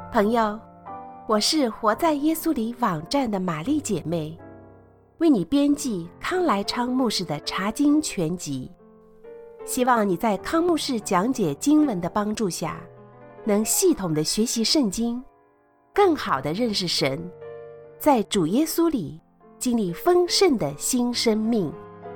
朋友，我是活在耶稣里网站的玛丽姐妹，为你编辑康来昌牧师的查经全集，希望你在康牧师讲解经文的帮助下，能系统的学习圣经，更好的认识神，在主耶稣里经历丰盛的新生命。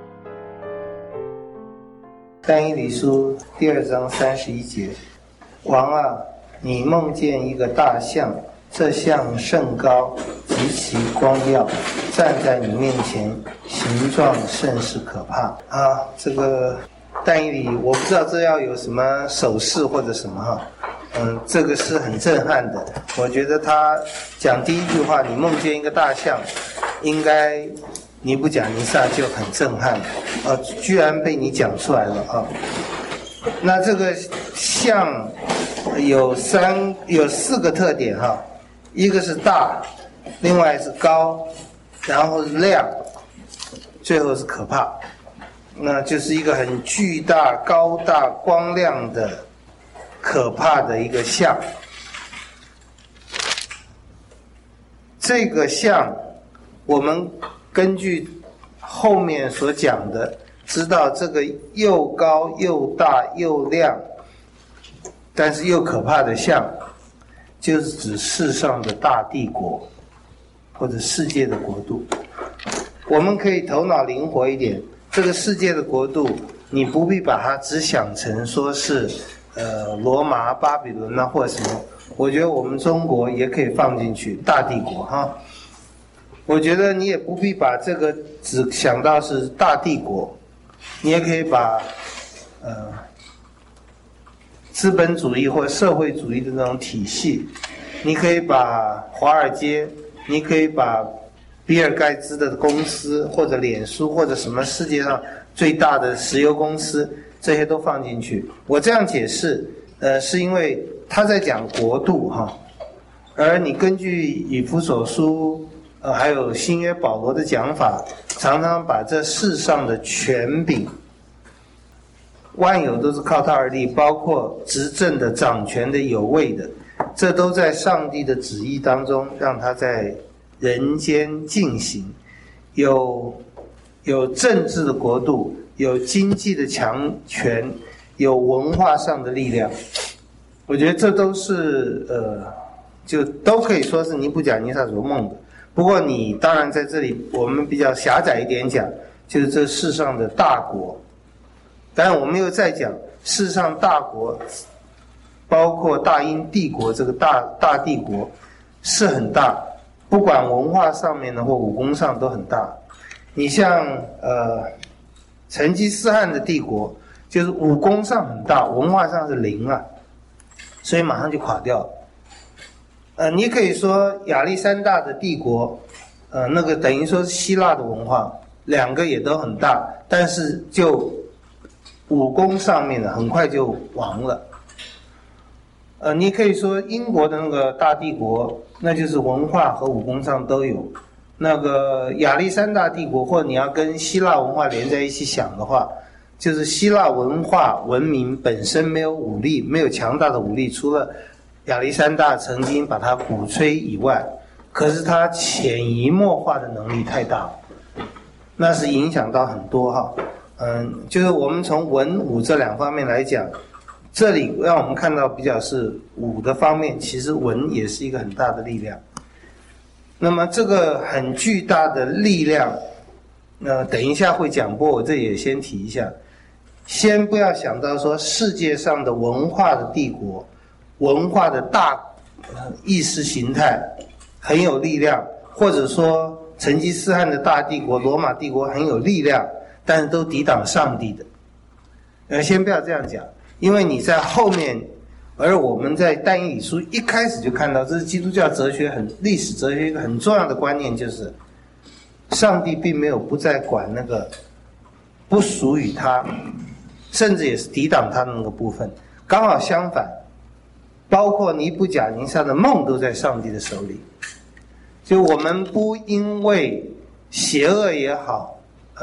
但以理书第2章31节，王啊，你梦见一个大象，这象甚高，极其光耀，站在你面前，形状甚是可怕啊！这个但以理，我不知道这要有什么手势或者什么哈。这个是很震撼的。我觉得他讲第一句话，你梦见一个大象，应该尼布甲尼撒就很震撼居然被你讲出来了啊！那这个象有4个特点哈，一个是大，另外是高，然后是亮，最后是可怕。那就是一个很巨大、高大、光亮的可怕的一个象。这个象我们根据后面所讲的知道，这个又高又大又亮但是又可怕的象，就是指世上的大帝国或者世界的国度。我们可以头脑灵活一点，这个世界的国度你不必把它只想成说是罗马、巴比伦啊或者什么，我觉得我们中国也可以放进去，大帝国哈。我觉得你也不必把这个只想到是大帝国，你也可以把资本主义或社会主义的那种体系，你可以把华尔街，你可以把比尔盖茨的公司或者脸书或者什么世界上最大的石油公司，这些都放进去。我这样解释是因为他在讲国度哈，而你根据以弗所书还有新约保罗的讲法，常常把这世上的权柄，万有都是靠他而立，包括执政的、掌权的、有位的，这都在上帝的旨意当中让他在人间进行。有政治的国度，有经济的强权，有文化上的力量。我觉得这都是就都可以说是尼布甲尼撒所梦的。不过你当然在这里我们比较狭窄一点讲，就是这世上的大国。当然我们又在讲世上大国，包括大英帝国这个大帝国是很大，不管文化上面的或武功上都很大。你像成吉思汗的帝国，就是武功上很大，文化上是零啊，所以马上就垮掉了。你可以说亚历山大的帝国，那个等于说是希腊的文化，两个也都很大，但是就武功上面呢，很快就亡了。你可以说英国的那个大帝国，那就是文化和武功上都有。那个亚历山大帝国，或者你要跟希腊文化连在一起想的话，就是希腊文化文明本身没有武力，没有强大的武力，除了亚历山大曾经把它鼓吹以外，可是他潜移默化的能力太大了，那是影响到很多哈。就是我们从文武这两方面来讲，这里让我们看到比较是武的方面，其实文也是一个很大的力量。那么这个很巨大的力量，等一下会讲过，我这也先提一下。先不要想到说世界上的文化的帝国，文化的大意识形态很有力量，或者说成吉思汗的大帝国、罗马帝国很有力量，但是都抵挡上帝的。先不要这样讲，因为你在后面，而我们在但以理书一开始就看到，这是基督教哲学历史哲学一个很重要的观念，就是上帝并没有不再管那个不属于他，甚至也是抵挡他的那个部分。刚好相反，包括尼布甲尼撒的梦都在上帝的手里。就我们不因为邪恶也好，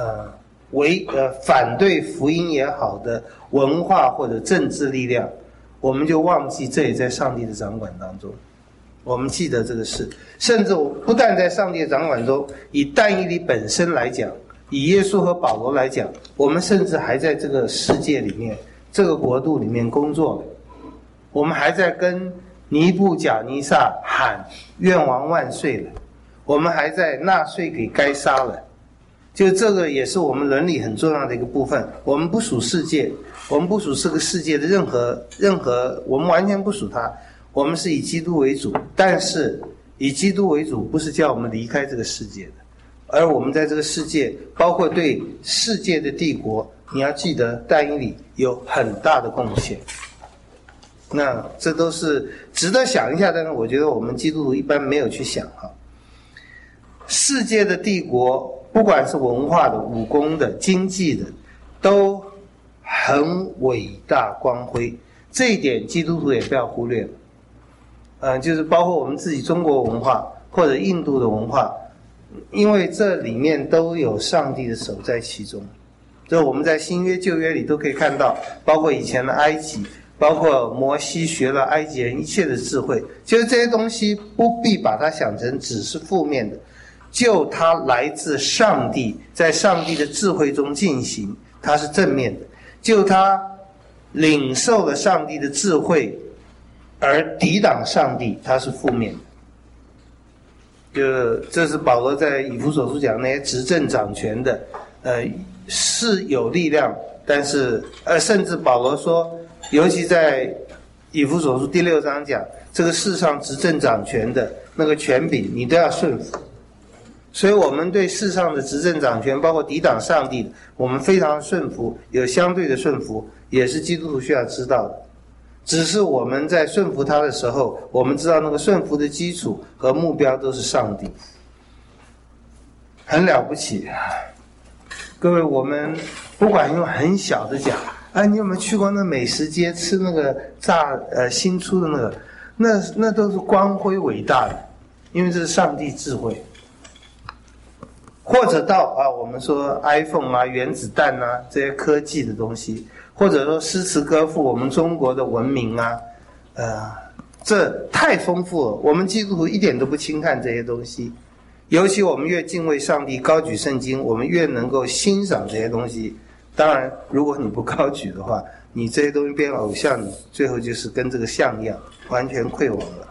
反对福音也好的文化或者政治力量，我们就忘记这也在上帝的掌管当中。 我们记得这个事。甚至不但在上帝的掌管中，以但以理本身来讲，以耶稣和保罗来讲，我们甚至还在这个世界里面，这个国度里面工作，我们还在跟尼布甲尼撒喊愿王万岁了，我们还在纳税给该撒了。就这个也是我们伦理很重要的一个部分。我们不属世界，我们不属这个世界的任何，我们完全不属它，我们是以基督为主。但是以基督为主不是叫我们离开这个世界的，而我们在这个世界，包括对世界的帝国，你要记得但以理有很大的贡献。那这都是值得想一下，但是我觉得我们基督徒一般没有去想哈。世界的帝国，不管是文化的、武功的、经济的，都很伟大光辉，这一点基督徒也不要忽略了。就是包括我们自己中国文化或者印度的文化，因为这里面都有上帝的手在其中。就我们在新约旧约里都可以看到，包括以前的埃及，包括摩西学了埃及人一切的智慧，就是这些东西不必把它想成只是负面的，就它来自上帝，在上帝的智慧中进行，它是正面的；就它领受了上帝的智慧而抵挡上帝，它是负面的。就这是保罗在以弗所书讲那些执政掌权的，是有力量，但是甚至保罗说，尤其在以弗所书第6章讲，这个世上执政掌权的那个权柄，你都要顺服。所以我们对世上的执政掌权，包括抵挡上帝的，我们非常顺服，有相对的顺服，也是基督徒需要知道的。只是我们在顺服他的时候，我们知道那个顺服的基础和目标都是上帝，很了不起。各位，我们不管用很小的讲，你有没有去过那美食街吃那个新出的那个？那都是光辉伟大的，因为这是上帝智慧。或者到我们说 iPhone 原子弹这些科技的东西，或者说诗词歌赋，我们中国的文明这太丰富了。我们基督徒一点都不轻看这些东西，尤其我们越敬畏上帝，高举圣经，我们越能够欣赏这些东西。当然，如果你不高举的话，你这些东西变偶像，你最后就是跟这个像一样，完全溃亡了。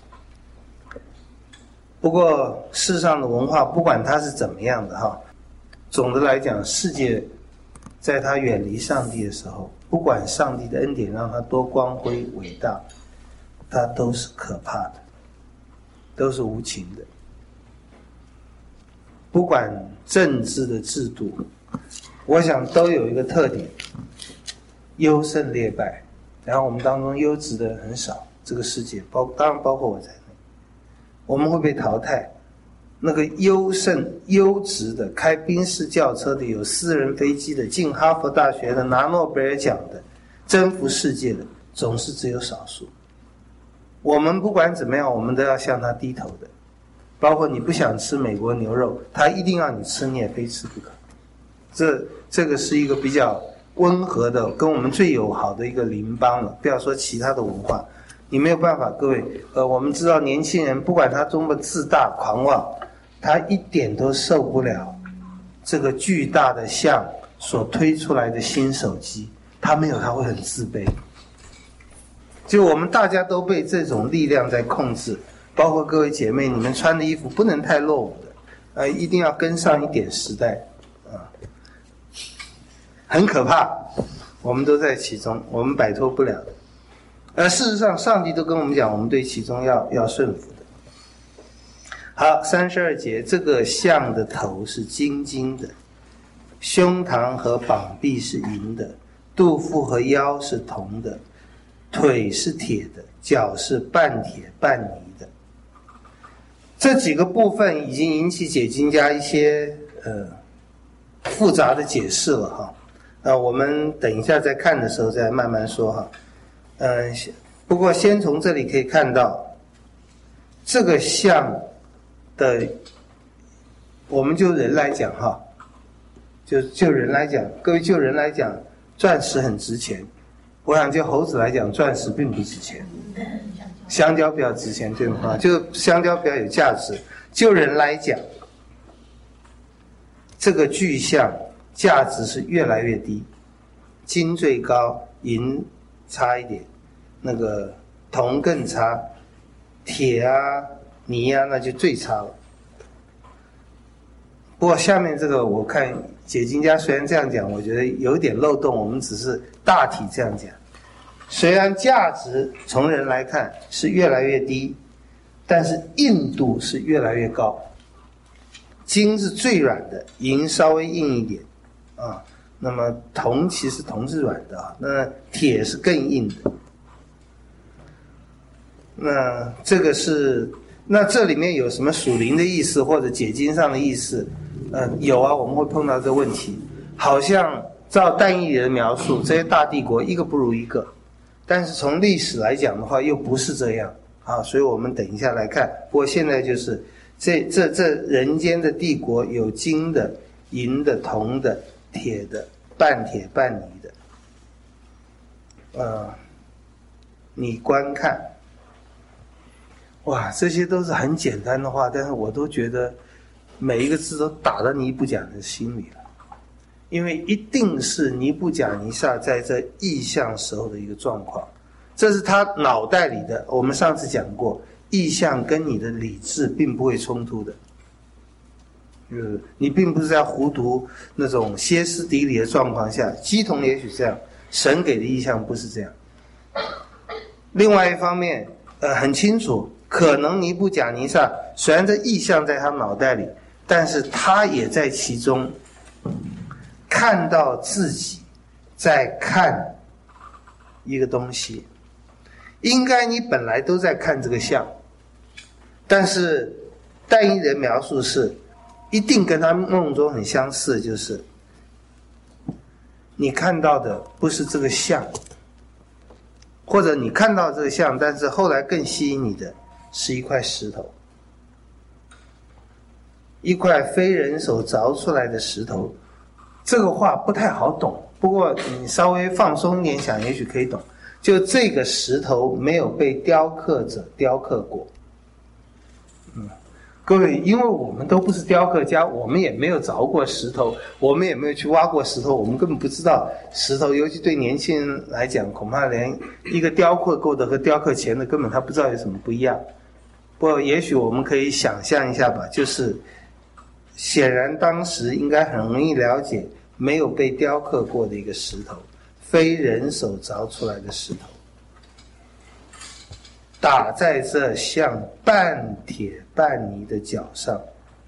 不过世上的文化不管它是怎么样的总的来讲，世界在它远离上帝的时候，不管上帝的恩典让它多光辉伟大，它都是可怕的，都是无情的。不管政治的制度，我想都有一个特点，优胜劣败，然后我们当中优质的很少，这个世界当然包括我在内，我们会被淘汰。那个优质的，开宾士轿车的，有私人飞机的，进哈佛大学的，拿诺贝尔奖的，征服世界的，总是只有少数。我们不管怎么样，我们都要向他低头的。包括你不想吃美国牛肉，他一定要你吃，你也非吃不可。这个是一个比较温和的，跟我们最友好的一个邻邦了，不要说其他的文化。你没有办法，各位，我们知道年轻人不管他多么自大狂妄，他一点都受不了这个巨大的像所推出来的新手机，他没有他会很自卑。就我们大家都被这种力量在控制，包括各位姐妹，你们穿的衣服不能太落伍的，一定要跟上一点时代，很可怕，我们都在其中，我们摆脱不了的。事实上上帝都跟我们讲，我们对其中要顺服的。好，32节，这个像的头是金的，胸膛和膀臂是银的，肚腹和腰是铜的，腿是铁的，脚是半铁半泥的。这几个部分已经引起解经家一些复杂的解释了我们等一下再看的时候再慢慢说不过先从这里可以看到，这个像的，我们就人来讲就人来讲，各位就人来讲，钻石很值钱。我想就猴子来讲，钻石并不值钱。 香蕉比较值钱，对吗？就香蕉比较有价值。就人来讲，这个具象价值是越来越低，金最高，银差一点，那个铜更差，铁啊、泥啊那就最差了。不过下面这个我看解经家虽然这样讲，我觉得有点漏洞，我们只是大体这样讲。虽然价值从人来看是越来越低，但是硬度是越来越高。金是最软的，银稍微硬一点啊。那么铜其实铜是软的啊，那铁是更硬的。那这个是，那这里面有什么属灵的意思或者解经上的意思？有啊，我们会碰到这个问题。好像照但以理的描述，这些大帝国一个不如一个，但是从历史来讲的话，又不是这样啊。所以我们等一下来看。不过现在就是这人间的帝国有金的、银的、铜的、铁的、半铁半泥的。你观看，哇，这些都是很简单的话，但是我都觉得每一个字都打到尼布甲尼撒心里了。因为一定是尼布甲尼撒在这意象时候的一个状况，这是他脑袋里的。我们上次讲过，意象跟你的理智并不会冲突的，就是你并不是在糊涂那种歇斯底里的状况下，鸡同也许这样，神给的意象不是这样。另外一方面，很清楚，可能尼布甲尼撒虽然这意象在他脑袋里，但是他也在其中看到自己在看一个东西。应该你本来都在看这个像，但是但以理的描述是一定跟他梦中很相似，就是你看到的不是这个像，或者你看到这个像，但是后来更吸引你的是一块石头，一块非人手凿出来的石头。这个话不太好懂，不过你稍微放松一点想，也许可以懂。就这个石头没有被雕刻者雕刻过。各位，因为我们都不是雕刻家，我们也没有凿过石头，我们也没有去挖过石头，我们根本不知道石头，尤其对年轻人来讲，恐怕连一个雕刻过的和雕刻前的根本他不知道有什么不一样。不过也许我们可以想象一下吧，就是显然当时应该很容易了解，没有被雕刻过的一个石头，非人手凿出来的石头，打在这像半铁半泥的脚上。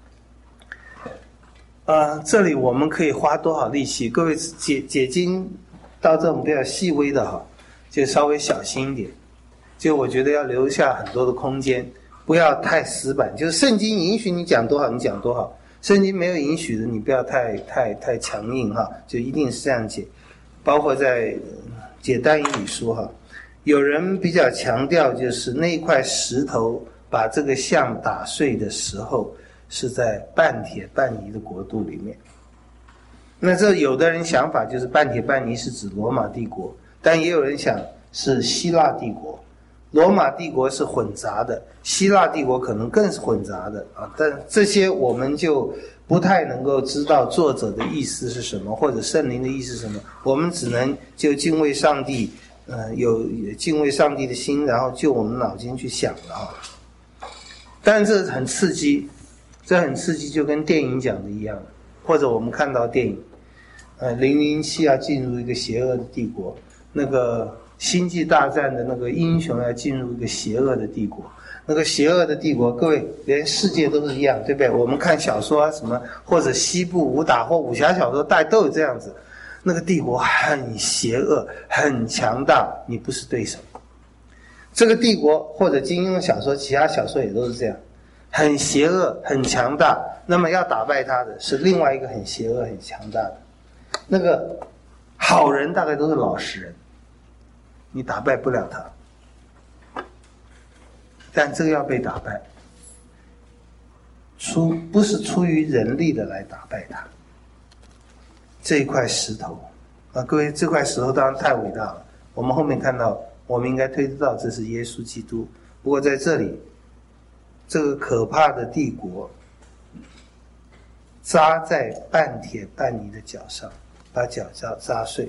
这里我们可以花多少力气？各位解经到这种比较细微的哈，就稍微小心一点。就我觉得要留下很多的空间，不要太死板。就是圣经允许你讲多少，你讲多少。圣经没有允许的，你不要太强硬哈，就一定是这样解。包括在解但以理书哈，有人比较强调，就是那一块石头把这个像打碎的时候，是在半铁半泥的国度里面。那这有的人想法就是半铁半泥是指罗马帝国，但也有人想是希腊帝国。罗马帝国是混杂的，希腊帝国可能更是混杂的啊。但这些我们就不太能够知道作者的意思是什么，或者圣灵的意思是什么。我们只能就敬畏上帝，有敬畏上帝的心，然后就我们脑筋去想了啊。但是这很刺激，这很刺激，就跟电影讲的一样，或者我们看到电影，007要进入一个邪恶的帝国，那个星际大战的那个英雄要进入一个邪恶的帝国，那个邪恶的帝国，各位连世界都是一样，对不对？我们看小说啊什么，或者西部武打或武侠小说，大家都有这样子。那个帝国很邪恶，很强大，你不是对手。这个帝国或者金庸小说，其他小说也都是这样，很邪恶，很强大。那么要打败他的是另外一个很邪恶、很强大的。那个好人大概都是老实人。你打败不了他，但这个要被打败，不是出于人力的来打败他。这一块石头各位，这块石头当然太伟大了。我们后面看到，我们应该推知道这是耶稣基督， 不过在这里，这个可怕的帝国扎在半铁半泥的脚上，把脚扎碎。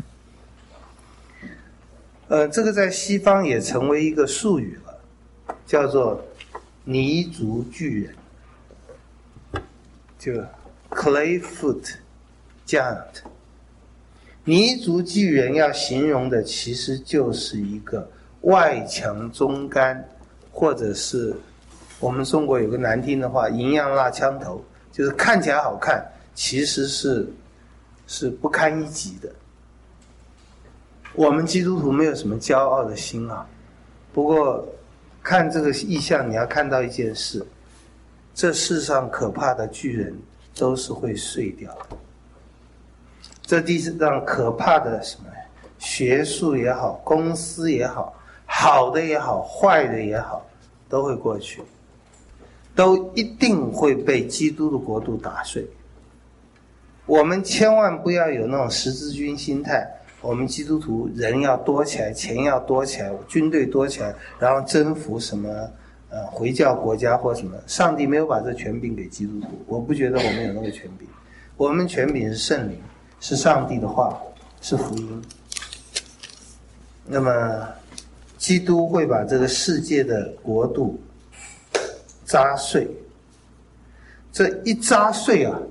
这个在西方也成为一个术语了，叫做泥足巨人，就 clay foot giant。泥足巨人要形容的其实就是一个外强中干，或者是我们中国有个难听的话，银样蜡枪头，就是看起来好看，其实是不堪一击的。我们基督徒没有什么骄傲的心啊，不过看这个意象，你要看到一件事，这世上可怕的巨人都是会碎掉的。这地上可怕的什么学术也好，公司也好，好的也好，坏的也好，都会过去，都一定会被基督的国度打碎。我们千万不要有那种十字军心态，我们基督徒人要多起来，钱要多起来，军队多起来，然后征服什么回教国家或什么。上帝没有把这权柄给基督徒，我不觉得我们有那个权柄。我们权柄是圣灵，是上帝的话，是福音。那么基督会把这个世界的国度扎碎，这一扎碎啊，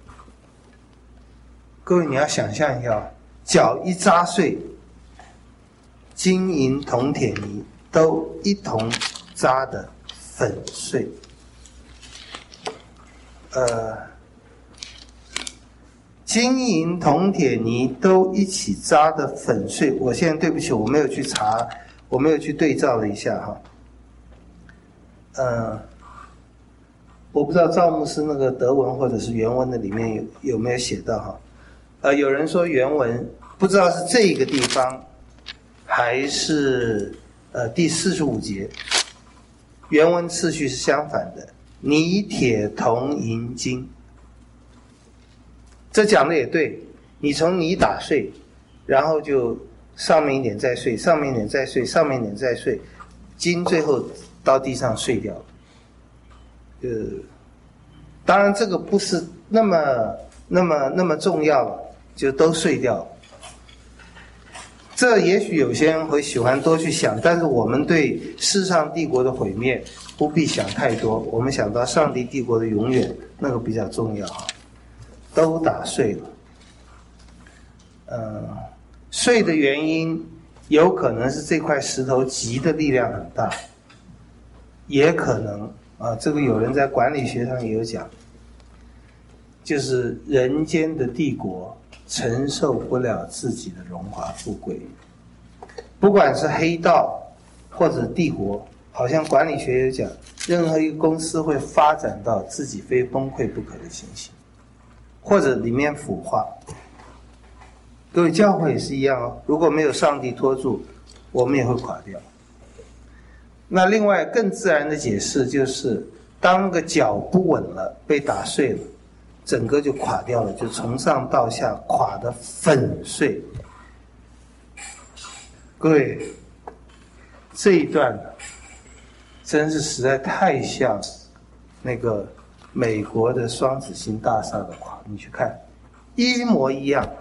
各位你要想象一下，脚一扎碎，金银铜铁泥都一同扎得粉碎。金银铜铁泥都一起扎得粉碎。我现在对不起，我没有去查，我没有去对照了一下哈。我不知道赵牧师那个德文或者是原文的里面有没有写到哈。有人说原文不知道是这个地方还是第45节，原文次序是相反的，泥铁铜银金。这讲的也对，你从泥打碎，然后就上面一点再碎，上面一点再碎，上面一点再碎，金最后到地上碎掉了。当然这个不是那么重要了，就都碎掉了。这也许有些人会喜欢多去想，但是我们对世上帝国的毁灭不必想太多，我们想到上帝帝国的永远，那个比较重要都打碎了。碎的原因有可能是这块石头击的力量很大，也可能这个有人在管理学上也有讲，就是人间的帝国承受不了自己的荣华富贵，不管是黑道或者帝国，好像管理学有讲，任何一个公司会发展到自己非崩溃不可的情形，或者里面腐化。各位教会也是一样如果没有上帝托住，我们也会垮掉。那另外更自然的解释就是，当个脚不稳了，被打碎了，整个就垮掉了，就从上到下垮得粉碎。各位，这一段真是实在太像那个美国的双子星大厦的垮，你去看，一模一样。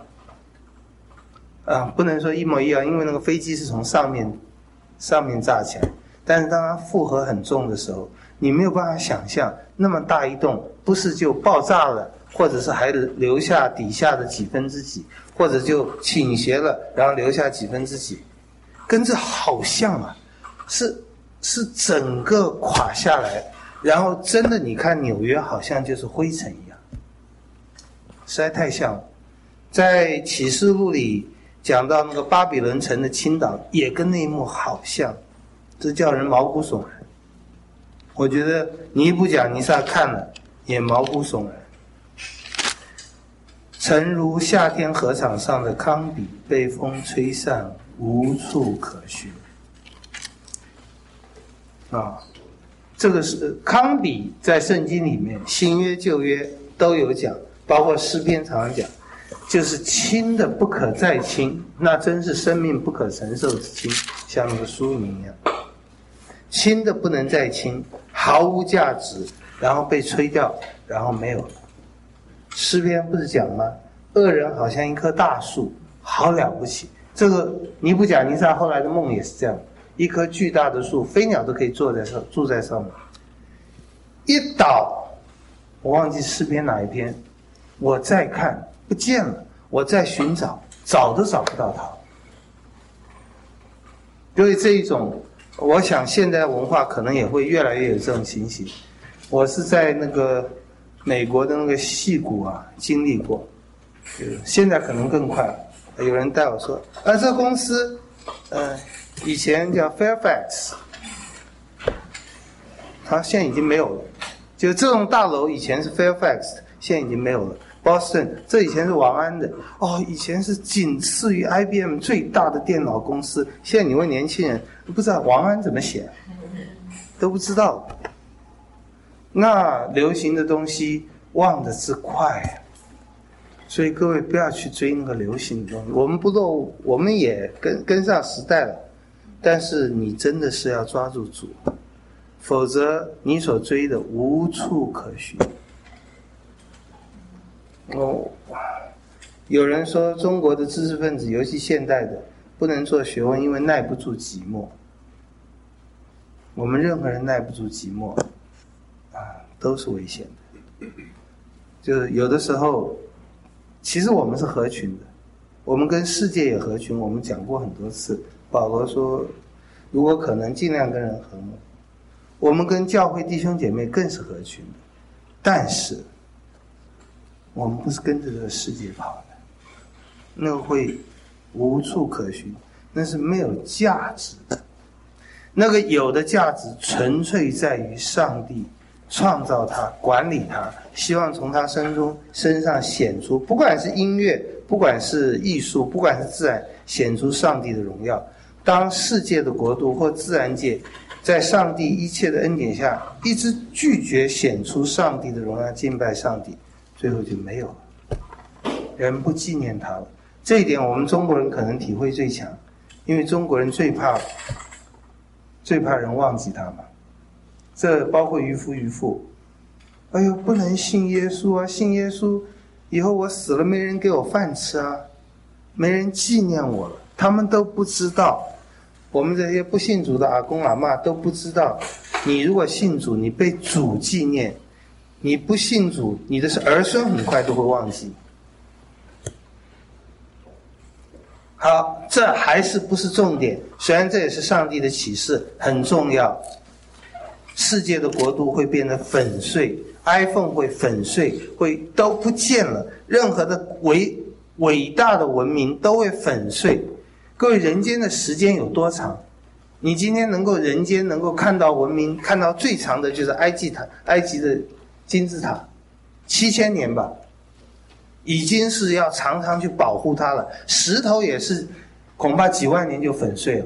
不能说一模一样，因为那个飞机是从上面炸起来，但是当它负荷很重的时候，你没有办法想象那么大一栋不是就爆炸了，或者是还留下底下的几分之几，或者就倾斜了然后留下几分之几，跟这好像是整个垮下来，然后真的你看纽约好像就是灰尘一样，实在太像了。在启示录里讲到那个巴比伦城的倾倒，也跟那一幕好像，这叫人毛骨悚然。我觉得尼布甲尼撒看了也毛骨悚然。诚如夏天河场上的糠秕，被风吹散，无处可寻。这个是糠秕，在圣经里面，新约旧约都有讲，包括诗篇常常讲，就是轻的不可再轻，那真是生命不可承受之轻，像那个书名一样。 轻的不能再轻，毫无价值，然后被吹掉，然后没有了。诗篇不是讲吗？恶人好像一棵大树，好了不起。这个尼布甲尼撒后来的梦也是这样，一棵巨大的树，飞鸟都可以住在上面。一倒，我忘记诗篇哪一篇，我再看不见了，我再寻找，找都找不到它。所以这一种，我想现代文化可能也会越来越有这种情形。我是在那个美国的那个矽谷啊经历过，现在可能更快了。有人带我说，这公司，以前叫 Fairfax， 它现在已经没有了。就这栋大楼以前是 Fairfax， 现在已经没有了。Boston， 这以前是王安的，以前是仅次于 IBM 最大的电脑公司。现在你问年轻人，不知道王安怎么写，都不知道。那流行的东西忘得之快，所以各位不要去追那个流行的东西。我们不落伍，我们也跟上时代了，但是你真的是要抓住主，否则你所追的无处可寻。有人说中国的知识分子，尤其现代的，不能做学问，因为耐不住寂寞。我们任何人耐不住寂寞，都是危险的。就是有的时候，其实我们是合群的，我们跟世界也合群。我们讲过很多次，保罗说，如果可能，尽量跟人和睦。我们跟教会弟兄姐妹更是合群的，但是我们不是跟着这个世界跑的，那会无处可寻，那是没有价值的。那个有的价值纯粹在于上帝创造它，管理它，希望从它身上显出，不管是音乐，不管是艺术，不管是自然，显出上帝的荣耀。当世界的国度或自然界在上帝一切的恩典下一直拒绝显出上帝的荣耀，敬拜上帝，最后就没有了，人不纪念他了。这一点我们中国人可能体会最强，因为中国人最怕人忘记他嘛。这包括渔夫渔妇，哎呦，不能信耶稣啊！信耶稣以后我死了没人给我饭吃啊，没人纪念我了。他们都不知道，我们这些不信主的阿公阿嬷都不知道，你如果信主，你被主纪念；你不信主，你的儿孙很快都会忘记。好，这还是不是重点，虽然这也是上帝的启示，很重要。世界的国度会变得粉碎， iPhone 会粉碎，都不见了，任何的伟大的文明都会粉碎。各位，人间的时间有多长？你今天人间能够看到文明，看到最长的就是埃及的金字塔，7000年吧，已经是要常常去保护它了。石头也是恐怕几万年就粉碎了，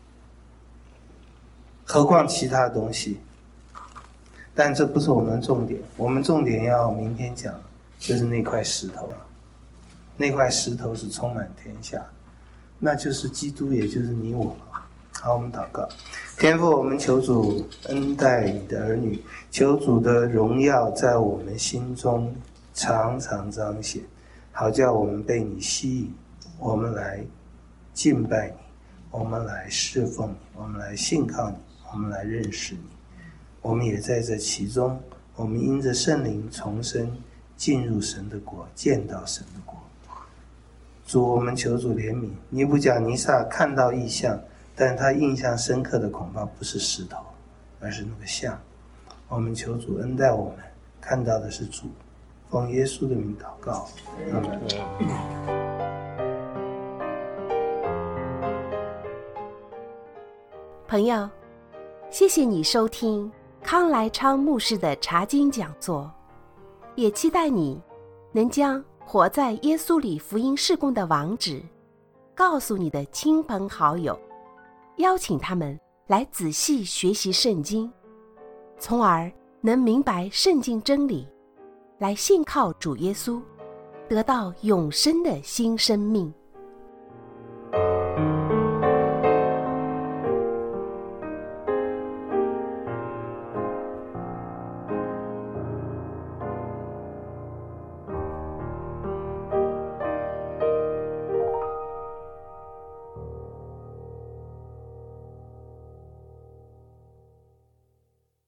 何况其他的东西。但这不是我们的重点，我们重点要明天讲，就是那块石头。那块石头是充满天下，那就是基督，也就是你我。好，我们祷告。天父，我们求主恩待你的儿女，求主的荣耀在我们心中常常彰显，好叫我们被你吸引，我们来敬拜你，我们来侍奉你，我们来信靠你，我们来认识你。我们也在这其中，我们因着圣灵重生，进入神的国，见到神的国。主，我们求主怜悯。尼布甲尼撒看到异象，但他印象深刻的恐怕不是石头，而是那个像。我们求主恩待我们，看到的是主。奉耶稣的名祷告，阿们。 朋友，谢谢你收听康来昌牧师的查经讲座，也期待你能将活在耶稣里福音事工的网址告诉你的亲朋好友，邀请他们来仔细学习圣经，从而能明白圣经真理，来信靠主耶稣，得到永生的新生命。